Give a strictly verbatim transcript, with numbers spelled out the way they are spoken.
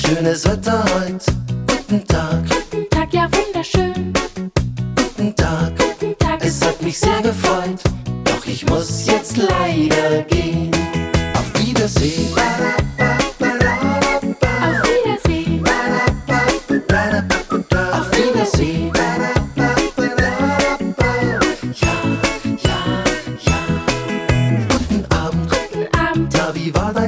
schönes Wetter heute. Guten Tag, Guten Tag, ja wunderschön. guten Tag, Guten Tag, es hat mich sehr gefreut, doch ich muss jetzt leider gehen. Auf Wiedersehen. auf Wiedersehen. Auf Wiedersehen. Ja, ja, ja. Guten Abend, Guten Abend, na wie war dein